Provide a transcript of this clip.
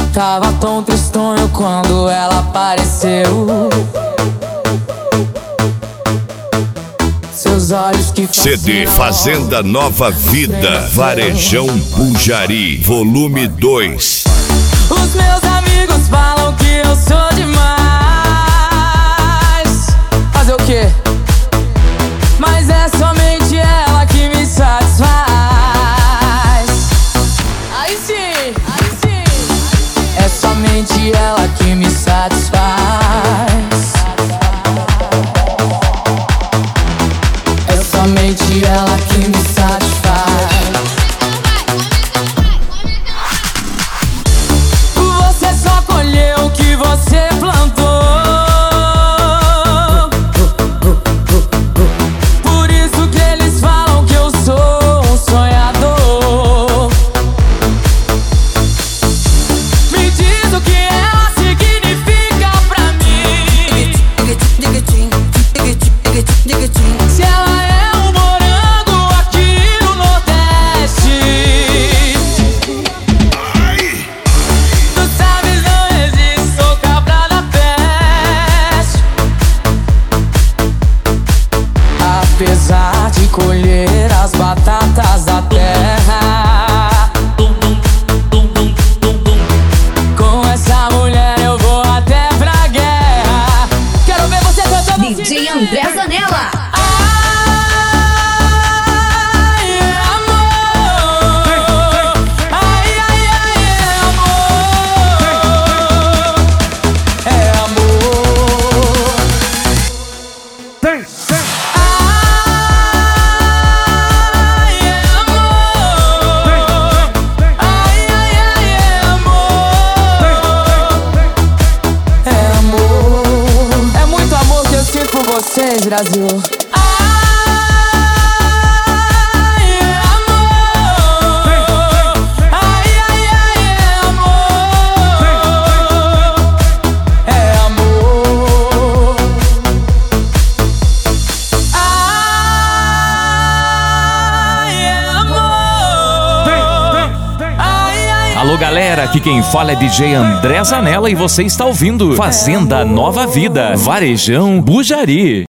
Tava tão tristonho quando ela apareceu. Seus olhos que CD Fazenda Nova Vida, Varejão Bujari, volume 2. Os meus amigos falam que eu sou demais. Fazer o quê? Mas é somente ela que me satisfaz. Aí sim, aí sim. É somente ela que me satisfaz. É somente ela que me satisfaz. Você só colheu o que você plantou. Por isso que eles falam que eu sou um sonhador. Me diz o que ela significa pra mim. Se ela é um morango aqui no Nordeste. Tu sabes, não existe, sou cabra da peste. Apesar de colher as batatas da terra, com essa mulher eu vou até pra guerra. Quero ver você cantando assim. DJ André Zanella. Ai, amor. Ai, ai, ai, amor. É amor. Ai, amor. Ai, ai, ai, amor. É amor. É muito amor que eu sinto por vocês, Brasil. Ai, amor. Ai, ai, ai, amor. É amor. Ai, amor. Ai, ai, Alô galera, aqui quem fala é DJ André Zanella e você está ouvindo Fazenda Nova Vida, Varejão Bujari.